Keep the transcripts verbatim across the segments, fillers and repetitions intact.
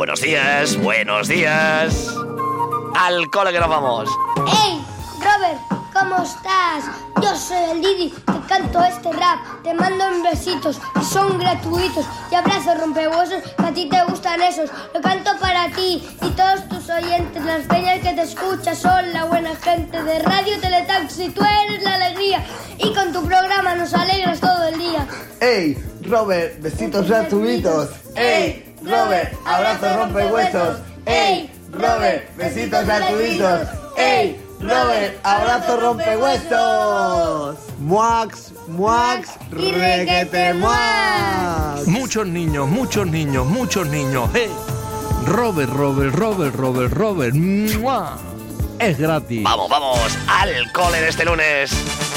Buenos días, buenos días. Al cole que nos vamos. ¡Hey, Robert! ¿Cómo estás? Yo soy el Didi, te canto este rap, te mando en besitos y son gratuitos y abrazos rompehuesos que a ti te gustan esos. Lo canto para ti y todos tus oyentes, las peñas que te escuchan son la buena gente de Radio Teletaxi, tú eres la alegría y con tu programa nos alegras todo el día. ¡Ey, Robert, besitos gratuitos! ¡Ey, Robert, abrazos rompehuesos! ¡Ey, Robert, besitos gratuitos! ¡Ey, Robert, abrazo rompehuesos! ¡Muax, muax, requete muax! Muchos niños, muchos niños, muchos niños. Hey. Robert, Robert, Robert, Robert, Robert. ¡Mua! Es gratis. Vamos, vamos, al cole de este lunes.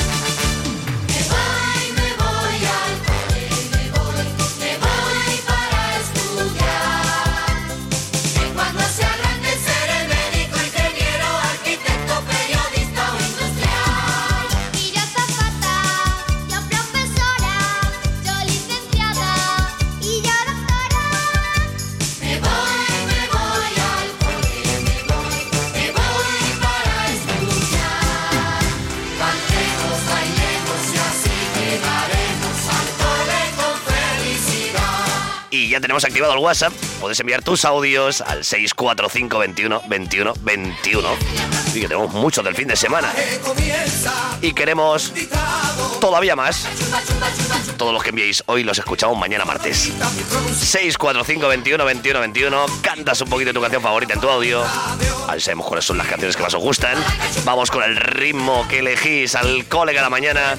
Y ya tenemos activado el WhatsApp. Puedes enviar tus audios al seis cuatro cinco veintiuno veintiuno veintiuno. Y que tenemos muchos del fin de semana. Y queremos todavía más. Todos los que enviéis hoy los escuchamos mañana martes. seis cuatro cinco veintiuno veintiuno veintiuno. Cantas un poquito tu canción favorita en tu audio. A ver, sabemos cuáles son las canciones que más os gustan. Vamos con el ritmo que elegís al cole cada mañana.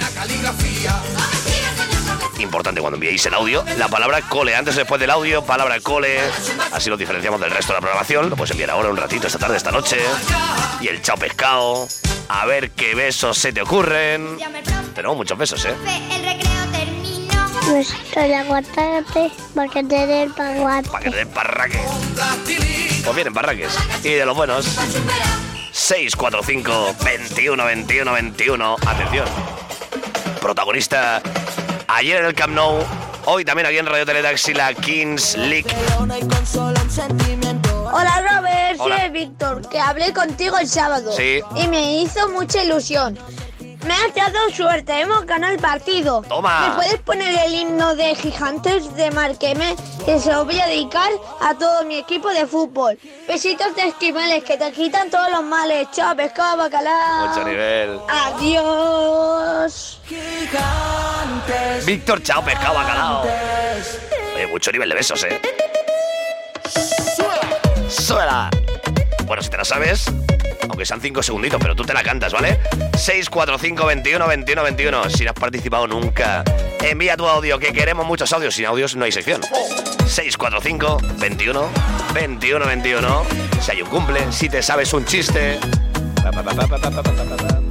Importante cuando enviéis el audio, la palabra cole, antes o después del audio, palabra cole, así lo diferenciamos del resto de la programación. Lo puedes enviar ahora un ratito, esta tarde, esta noche. Y el chao pescado, a ver qué besos se te ocurren. Tenemos muchos besos, ¿eh? El recreo terminó. Besito de aguacate, para que te dé el paguate. Para que te den parraque. Pues vienen parraques. Y de los buenos. seis cuatro cinco veintiuno veintiuno veintiuno. Atención. Protagonista ayer en el Camp Nou, hoy también aquí en Radio Teletaxi, la Kings League. Hola Robert, Hola. soy Víctor, que hablé contigo el sábado. Sí. Y me hizo mucha ilusión. Me has dado suerte, hemos ganado el partido. Toma. ¿Me puedes poner el himno de Gigantes de Marqueme? Que se lo voy a dedicar a todo mi equipo de fútbol. Besitos de esquimales que te quitan todos los males. Chao, pescado, bacalao. Mucho nivel. Adiós. Víctor, chao, pescado, bacalao. Oye, mucho nivel de besos, ¿eh? ¡Suela! Bueno, si te la sabes, aunque sean cinco segunditos, pero tú te la cantas, ¿vale? seis cuatro cinco veintiuno veintiuno veintiuno. Si no has participado nunca, envía tu audio, que queremos muchos audios. Sin audios no hay sección. seis cuatro cinco veintiuno veintiuno veintiuno. Si hay un cumple, si te sabes un chiste. Pa, pa, pa, pa, pa, pa, pa, pa, pa.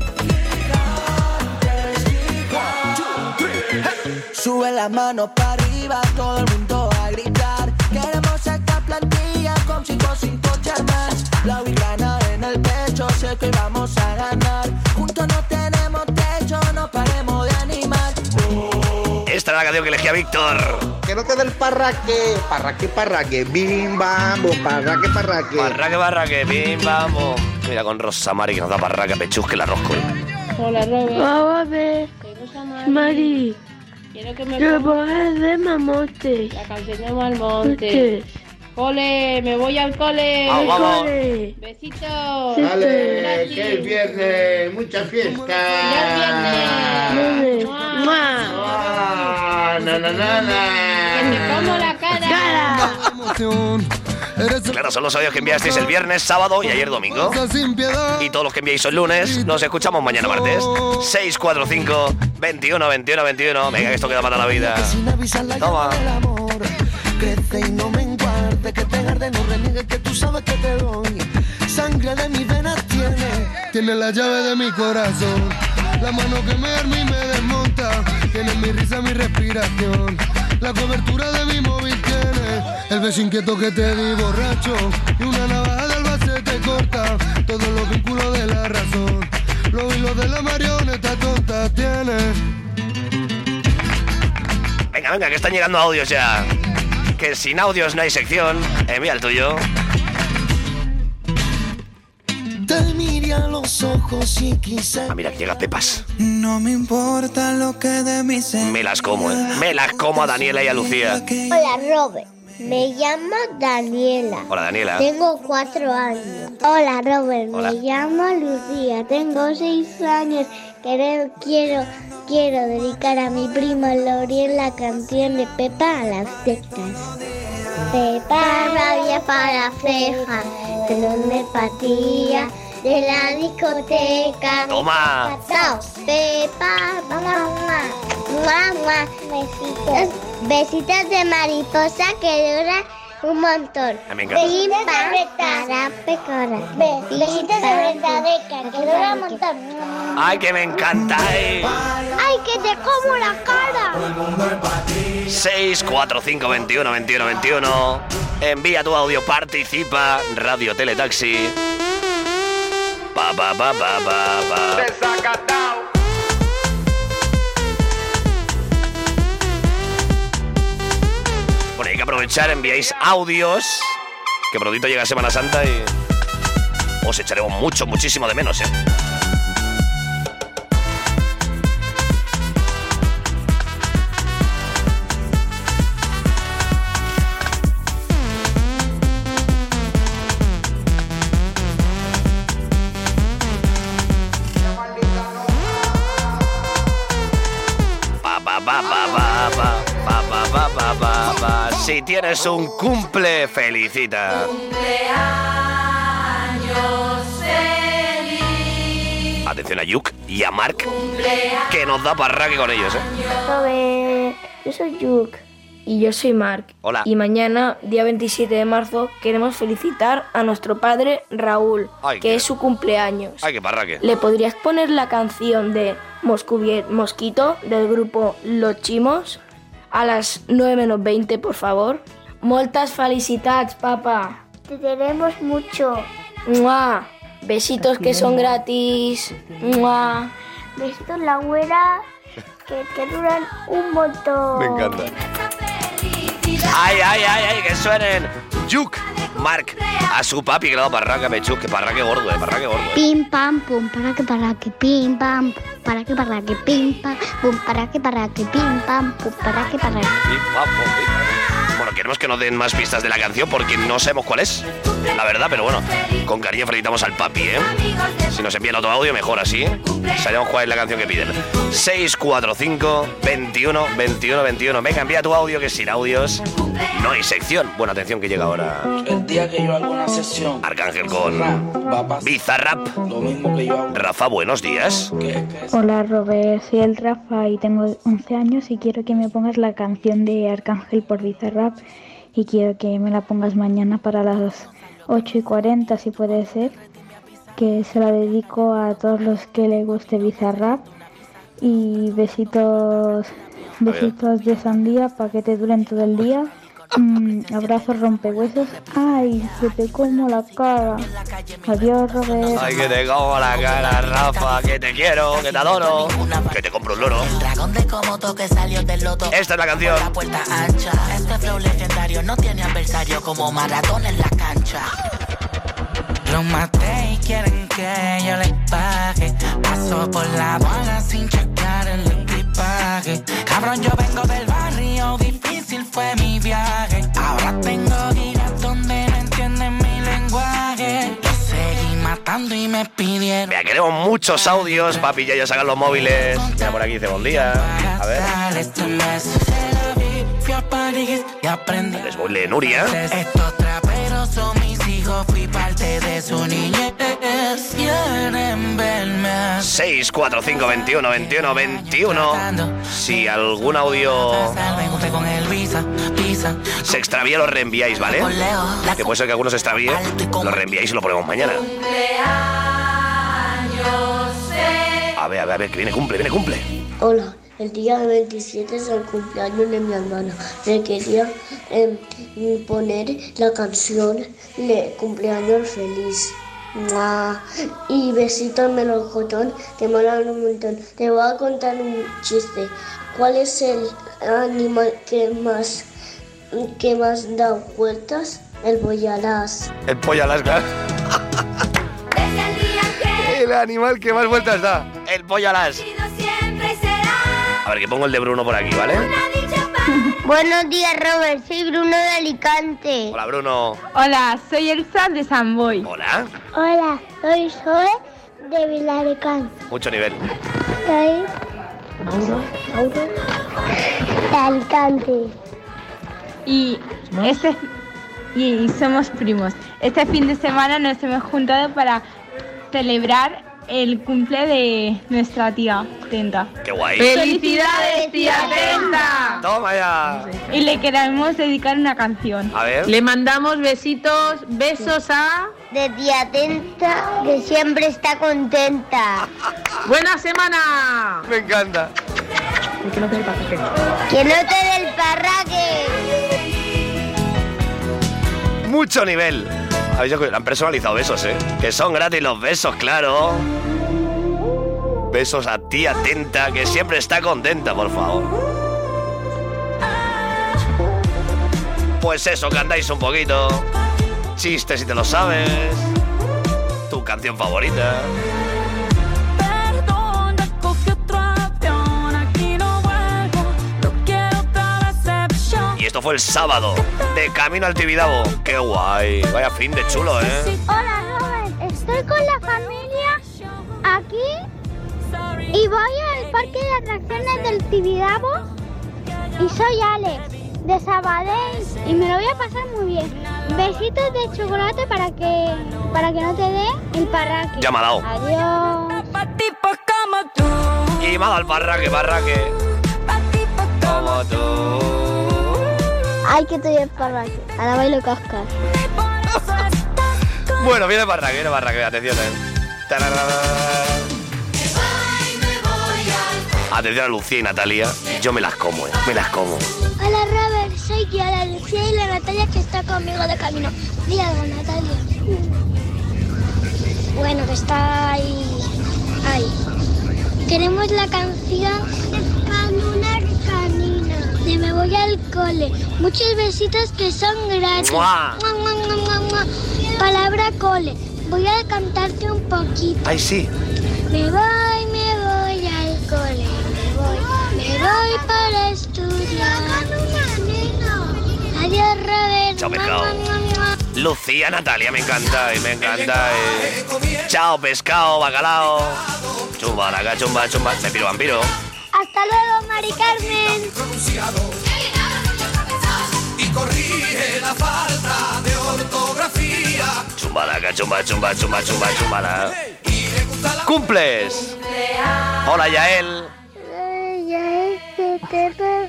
Sube la mano para arriba, todo el mundo a gritar. Queremos esta plantilla con cinco cinco charmas. La ubicana en el pecho, sé que vamos a ganar. Juntos no tenemos techo, no paremos de animar. Oh. Esta es la canción que elegía Víctor. Que no te dé el parraque, parraque, parraque, bim, bam, bom, parraque, parraque. Parraque, parraque, bim, vamos. Mira con Rosa Mari que nos da parraque, pechusque la rosco. Hola, Robert. Vamos a ver. Soy Rosa Mari. Mari, Quiero que me yo pongas voy de mamote. la canción de Malmonte. Cole, me voy al cole. Vamos, vamos. Cole. Besitos. Dale, que es viernes, mucha fiesta. Ya es viernes. Mua. Ah, na, na, na, na. Que me como la cara. Claro, son los audios que enviasteis el viernes, sábado y ayer domingo. Y todos los que enviáis el lunes, nos escuchamos mañana martes. seis cuatro cinco veintiuno veintiuno veintiuno. Venga, que esto queda para la vida. Toma. Crece y no menguarte, que te arde, no reniegues, que tú sabes que te doy. Sangre de mis venas tiene. Tiene la llave de mi corazón, la mano que me arma y me desmonta. Tiene mi risa, mi respiración, la cobertura de mi móvil tiene. El beso inquieto que te di borracho y una navaja del Albacete corta todos los vínculos de la razón. Los hilos de la marioneta tonta tiene. Venga, venga, que están llegando audios ya. que sin audios no hay sección. Envía el tuyo. Te miré a los ojos y quise. Ah, mira, que llega Pepas. No me importa lo que de mí se. Me las como, ¿eh? Me las como a Daniela y a Lucía. Hola, Robert. Me llamo Daniela. Hola, Daniela. Tengo cuatro años. Hola, Robert. Hola. Me llamo Lucía. Tengo seis años. Quiero, quiero, quiero dedicar a mi prima Loriel la canción de Pepa a las tetas. Pepa rabia para ceja, de donde patía, de la discoteca. Toma. Chao, Pepa, mamá, mamá, besitos, besitos de mariposa que duran un montón. Me encanta. Besitos para pecora. Besitos de verdadeca que duran un montón. Ay, que me encanta, eh. Ay, que te como la cara. seis cuatro cinco veintiuno veintiuno veintiuno. Envía tu audio, participa. Radio Teletaxi. Pa pa pa pa pa pa. Bueno, hay que aprovechar, enviáis audios. Que prontito llega Semana Santa y os echaremos mucho, muchísimo de menos, eh. Pa, pa, pa, pa, pa, pa, pa, pa, pa, pa. Si tienes un cumple, felicita. Atención a Yuk y a Mark, que nos da parraque con ellos, ¿eh? Robert, yo soy Yuk. Y yo soy Mark. Hola. Y mañana, día veintisiete de marzo, queremos felicitar a nuestro padre Raúl, Ay, que qué... es su cumpleaños. Ay, qué parraque. ¿Le podrías poner la canción de Moscuviet Mosquito del grupo Los Chimos a las nueve menos veinte, por favor? Moltes felicitats, papá. Te queremos mucho. ¡Mua! Besitos que son gratis. ¡Mua! Besitos la güera que, que duran un montón. Me encanta. Ay, ay, ay, ay, que suenen Yuk, Mark, a su papi que le ha dado parraque a Pechuk, que parraque gordo, eh, parraque gordo. Eh. Pim pam pum para que para que pim pam para que para que pim pam pum para que para que pim pam pum para que para que. Pim, pam, pum, pim, pam. Bueno, queremos que nos den más pistas de la canción porque no sabemos cuál es, la verdad, pero bueno, con cariño felicitamos al papi, ¿eh? Si nos envían otro audio, mejor así, ¿eh? Sabemos cuál es la canción que piden. seis cuatro cinco veintiuno veintiuno veintiuno. Venga, envía tu audio, que sin audios no hay sección. Bueno, atención que llega ahora. El día que yo hago una sesión Arcángel con Bizarrap. Lo mismo que yo hago. Rafa, buenos días. Hola Robert, soy el Rafa y tengo once años y quiero que me pongas la canción de Arcángel por Bizarrap y quiero que me la pongas mañana para las ocho y cuarenta si puede ser, que se la dedico a todos los que les guste Bizarrap y besitos, besitos de sandía para que te duren todo el día. Mm, abrazos rompehuesos. Ay, que te como la cara. Adiós, Robert. Ay, que te como la cara, Rafa. Que te quiero, que te adoro. Que te compro un loro. Esta es la canción. La puerta ancha. Este flow legendario no tiene adversario como Maradona en la cancha. Los maté y quieren que yo les pague. Paso por la aduana sin checar el equipaje. Cabrón, yo vengo del barrio, difícil fue mi viaje. Ahora tengo giras donde no entienden mi lenguaje. Yo seguí matando y me pidieron. Mira, queremos muchos audios, papi, ya ellos sacan los móviles. Mira, por aquí dice buen día. A ver. Les voy de Nuria. Estos traperos son mis hijos, fui parte de su niñez. Quieren verme. seis cuatro cinco veintiuno veintiuno veintiuno. Si algún audio se extravía, lo reenviáis, ¿vale? Que puede ser que algunos se extravíe, lo reenviáis y lo ponemos mañana. A ver, a ver, a ver, que viene cumple, viene cumple. Hola. El día veintisiete es el cumpleaños de mi hermana. Le quería eh, poner la canción de cumpleaños feliz. ¡Mua! Y besitos melocotón, te molan un montón. Te voy a contar un chiste. ¿Cuál es el animal que más que más da vueltas? El boyalas. El pollo Alaska. El animal que más vueltas da. El pollo Alaska. A ver, que pongo el de Bruno por aquí, ¿vale? Buenos días, Robert. Soy Bruno de Alicante. Hola, Bruno. Hola, soy Elsa de San Boy. Hola. Hola, soy Zoe de Vilaricán. Mucho nivel. Soy Mauro, Mauro de Alicante. Y este y somos primos. Este fin de semana nos hemos juntado para celebrar el cumple de nuestra tía Tenta. ¡Qué guay! ¡Felicidades, tía Tenta! ¡Toma ya! Y le queremos dedicar una canción. A ver. Le mandamos besitos, besos a... De tía Tenta, que siempre está contenta. ¡Buena semana! Me encanta. Que no te dé el parraque. Que no te dé el parraque. Mucho nivel. Habéis oído, han personalizado besos, ¿eh? Que son gratis los besos, claro. Besos a tía Tenta, que siempre está contenta, por favor. Pues eso, cantáis un poquito. Chistes si te lo sabes. Tu canción favorita. Y esto fue el sábado, de camino al Tibidabo. ¡Qué guay! Vaya fin de chulo, ¿eh? Hola, Robert. Estoy con la familia aquí y voy al parque de atracciones del Tibidabo y soy Alex, de Sabadell, y me lo voy a pasar muy bien. Besitos de chocolate para que para que no te dé el parraque. Ya me ha dado. Adiós. Y me ha dado el parraque, parraque. Como tú. Ay, que estoy el parraque. Ahora bailo cascas. Bueno, viene parraque, viene parraque. Atención, eh. Atención a Lucía y Natalia. Yo me las como, eh. Me las como. Hola, Robert. Soy yo, la Lucía y la Natalia, que está conmigo de camino. Di algo, Natalia. Bueno, que está ahí. Ahí. Queremos la canción de una canina. De Me voy al cole. Muchos besitos que son gratis. ¡Mua! Mua, mua, mua, mua, mua. Palabra cole. Voy a cantarte un poquito. Ay, sí. Me voy, me voy al cole. Me voy, me voy para estudiar. Adiós, Robert. Chao, pescado. Lucía, Natalia, me encanta, y me encanta. Eh. Chao, pescado, bacalao. Chumba, laga, chumba, chumba. Me piro, vampiro. Hasta luego, Mari Carmen. Y corrige la falta de ortografía. Chumbalaca, chumba, chumba, chumba, chumba, chumbala. ¡Cumples! Hola, Yael. Yael, que te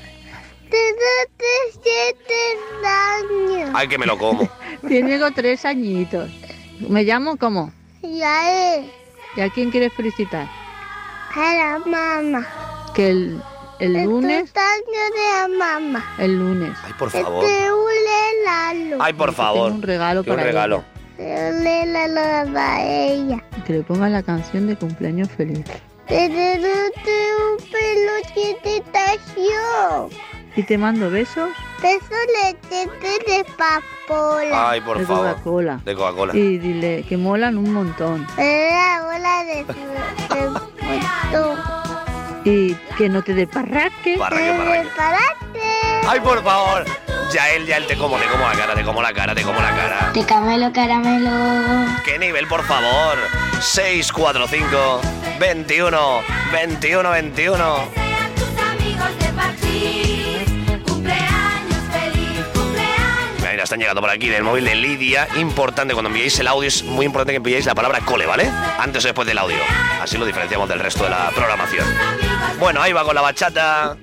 te siete años. Ay, que me lo como. Tengo tres añitos. ¿Me llamo cómo? Yael. ¿Y a quién quieres felicitar? A la mamá. Que el, el lunes... El años de la mamá. El lunes. Ay, por favor. Te ule Lalo. Ay, por favor. Tengo un regalo ¿Qué para un regalo? Te ule Lalo para ella. Que le ponga la canción de cumpleaños feliz. Te doy un peluche de estación. Y te mando besos. Besos leche de papola. Ay, por de favor. Coca-Cola. De Coca-Cola. Y dile que molan un montón. La bola de montón. Y que no te dé parraque. Parraque, parraque. Parate. Ay, por favor. Yael, Yael, te como, te como la cara, te como la cara, te como la cara. Te camelo, caramelo. ¿Qué nivel, por favor? seis cuatro cinco, veintiuno, veintiuno, veintiuno. Mira, están llegando por aquí del móvil de Lidia. Importante, cuando enviéis el audio, es muy importante que enviéis la palabra cole, ¿vale? Antes o después del audio. Así lo diferenciamos del resto de la programación. Bueno, ahí va con la bachata.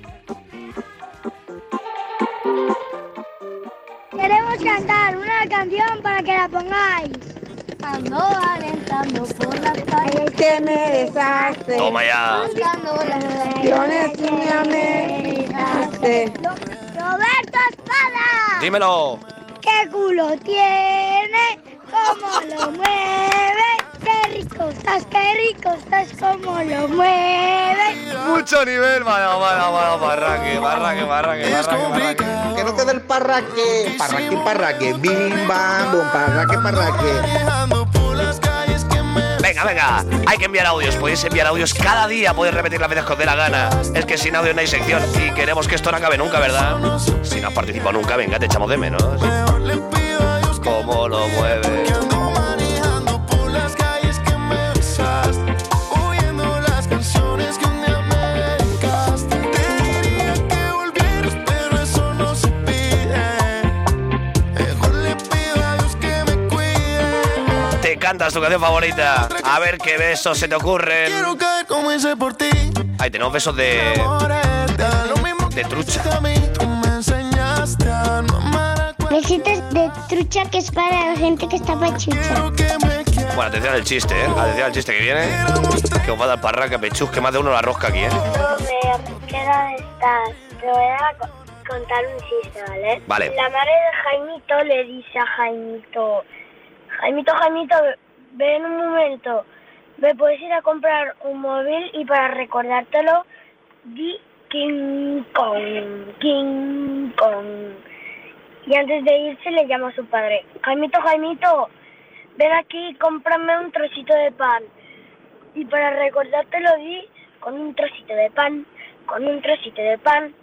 Queremos cantar una canción para que la pongáis. Ando alentando por las calles que me deshace. Toma ya. Buscando las Canciones que me amenazaste. Roberto Espada. Dímelo. ¿Qué culo tiene? ¿Cómo lo mueve? ¡Qué rico rico estás, qué rico estás, como lo mueves. Mucho nivel, mano, mano, mano, parraque, parraque, parraque, parraque, parraque. Que no te dé el parraque, parraque, parraque, bim, bam, bum, parraque, parraque. Venga, venga, hay que enviar audios, podéis enviar audios cada día, podéis repetir las veces que os dé la gana. Es que sin audio no hay sección y queremos que esto no acabe nunca, ¿verdad? Si no has participado nunca, venga, te echamos de menos. ¿Cómo lo mueve? Cantas tu canción favorita. A ver qué besos se te ocurren. Ahí tenemos besos de de trucha. Besitos de trucha, que es para la gente que está pachucha. Bueno, atención al chiste, ¿eh? Atención al chiste que viene. Que os va a dar parraca, pechus, que más de uno la rosca aquí, ¿eh? ¿Qué edad estás? Te voy a contar un chiste, ¿vale? Vale. La madre de Jaimito le dice a Jaimito: Jaimito, Jaimito, ve en un momento, ¿me puedes ir a comprar un móvil? Y para recordártelo, di King Kong, King Kong. Y antes de irse le llama a su padre: Jaimito, Jaimito, ven aquí, cómprame un trocito de pan. Y para recordártelo, di con un trocito de pan, con un trocito de pan.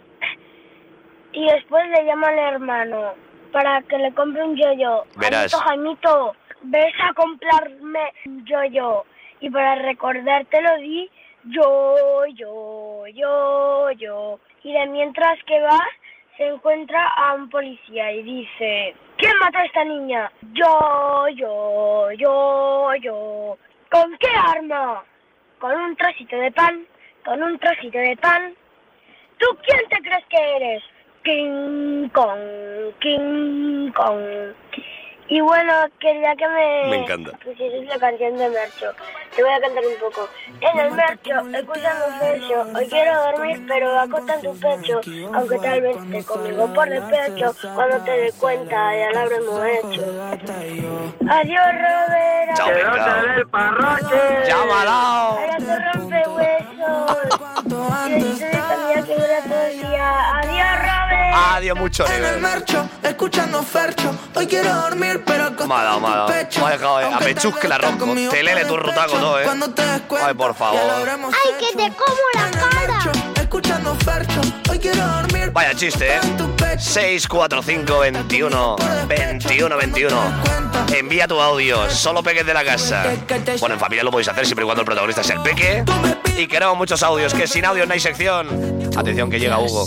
Y después le llama al hermano para que le compre un yo-yo. Verás. Jaimito, Jaimito, ves a comprarme un yo-yo. Y para recordártelo di yo, yo, yo, yo. Y de mientras que va, se encuentra a un policía y dice: ¿quién mató a esta niña? Yo, yo, yo, yo. ¿Con qué arma? Con un trocito de pan, con un trocito de pan. ¿Tú quién te crees que eres? King Kong, King Kong. Y bueno, quería que me, me encanta. pusieses la canción de Mercho. Te voy a cantar un poco. En el Mercho, escúchame un pecho. Hoy quiero dormir, pero acota en tu pecho. Aunque tal vez esté conmigo por despecho. Cuando te dé cuenta, ya lo habremos hecho. Adiós, Robert. Chao, venga. el parroche. Llámalo. Ahora te rompe huesos. Y estoy de camino que dura todo el día. Adiós, Robert. Adiós, mucho En el nivel. marcho, escuchando Fercho. Hoy quiero dormir, pero acostado Mala, en mala. tu pecho. Me ha dejado, eh. A Aunque pechus tal que la vez estés rosco. conmigo Te lele por tu el rutaco pecho. todo, eh. Cuando te des cuenta, Ay, por ya lo favor. habremos ¡Ay, que te como la En el cara! marcho, escuchando Fercho. Hoy quiero dormir. Vaya chiste, ¿eh? seis cuatro cinco, veintiuno, veintiuno, veintiuno. Envía tu audio, solo peques de la casa. Bueno, en familia lo podéis hacer siempre y cuando el protagonista sea el peque. Y queremos muchos audios, que sin audio no hay sección. Atención que llega Hugo.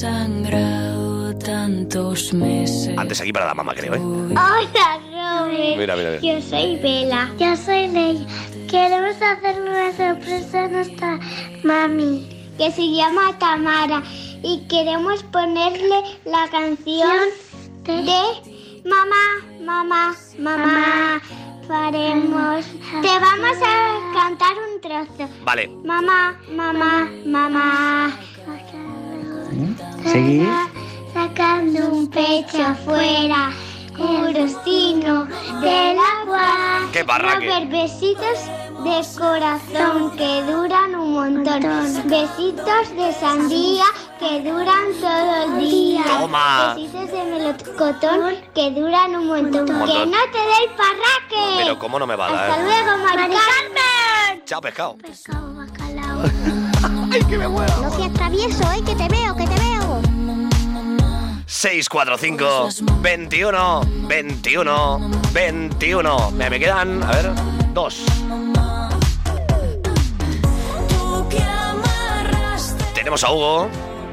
Antes aquí para la mamá, creo, ¿eh? Hola, Robert. Mira, mira, mira. Yo soy Bela. Yo soy Leia. Queremos hacer una sorpresa a nuestra mami, que se llama Tamara. Y queremos ponerle la canción de Mamá, Mamá, Mamá. Faremos. Te vamos a cantar un trozo. Vale. Mamá, mamá, mamá. ¿Seguir? Sacando un pecho afuera, curosino del agua. ¡Qué barraque! Robert, besitos de corazón que duran un montón. Besitos de sandía que duran todo el día. Toma. Besitos de melocotón que duran un montón. Un montón. Que no te dé el parraque. Pero ¿cómo no me va a dar? Hasta luego, Mari Carmen. Chao, pescado. Ay, que me muero. No seas travieso, eh, que te veo, que te veo. seis cuatro cinco, veintiuno, veintiuno, veintiuno. Me, me quedan, a ver, dos. Tenemos a Hugo.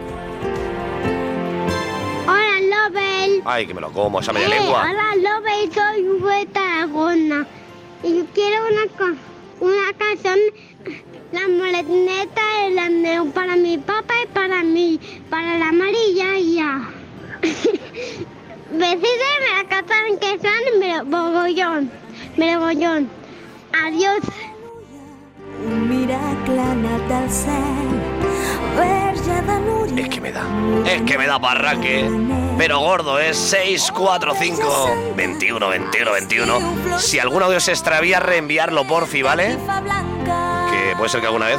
Hola, Lobel. Ay, que me lo como, esa media Eh, lengua. hola, Lobel, soy Hugo de Tarragona. Y yo quiero una, co- una canción, la moletneta, el andeo para mi papá y para mí, para la amarilla y ya. Besitos, me la cantan que son me bogollón, me bogollón. Adiós. Un miracle ha anat del cel Es que me da, es que me da parraque. Pero gordo, es seis cuatro cinco, veintiuno, veintiuno, veintiuno. Si algún audio se extravía, reenviarlo porfi, ¿vale? Que puede ser que alguna vez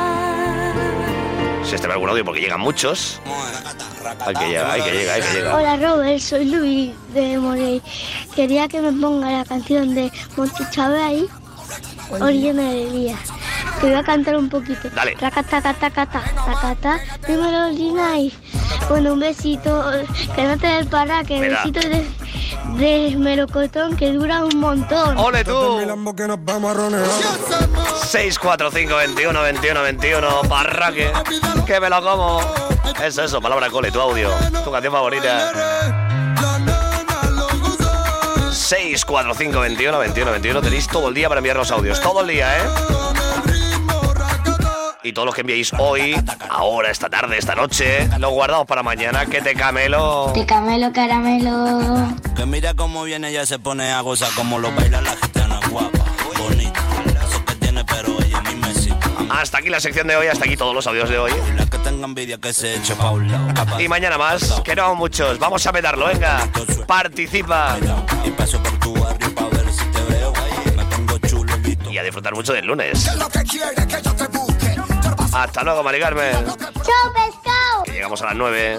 se extravía algún audio porque llegan muchos. Hay que llegar, hay que llegar, hay que llegar. Hola Robert, soy Luis de Morey. Quería que me ponga la canción de Monty Chávez, Origen del Día. Te voy a cantar un poquito. Dale. Racata, cata, cata, racata. Dímelo, Linay. Bueno, un besito. Que no te dé el parraque. Besito de, de melocotón que dura un montón. ¡Ole tú! seis cuatro cinco, veintiuno, veintiuno, veintiuno. Parraque. Que me lo como. Es eso, palabra cole, tu audio. Tu canción favorita. seis cuatro cinco, veintiuno, veintiuno, veintiuno. Tenéis todo el día para enviar los audios. Todo el día, ¿eh? Y todos los que enviéis hoy, ahora, esta tarde, esta noche, los guardamos para mañana. Que te camelo. Te camelo, caramelo. Que mira cómo viene, ella se pone a gozar como lo baila la gitana guapa, bonita. Eso que tiene, pero ella ni me sigue. Hasta aquí la sección de hoy, hasta aquí todos los audios de hoy. La que tenga envidia que se eche pa' un lado. Y mañana más, que no muchos. Vamos a petarlo, venga. Participa. Y paso por tu barrio pa' ver si te veo. Me pongo chulito. Y a disfrutar mucho del lunes. Hasta luego, Mari Carmen. ¡Chao, pescado! Que llegamos a las nueve.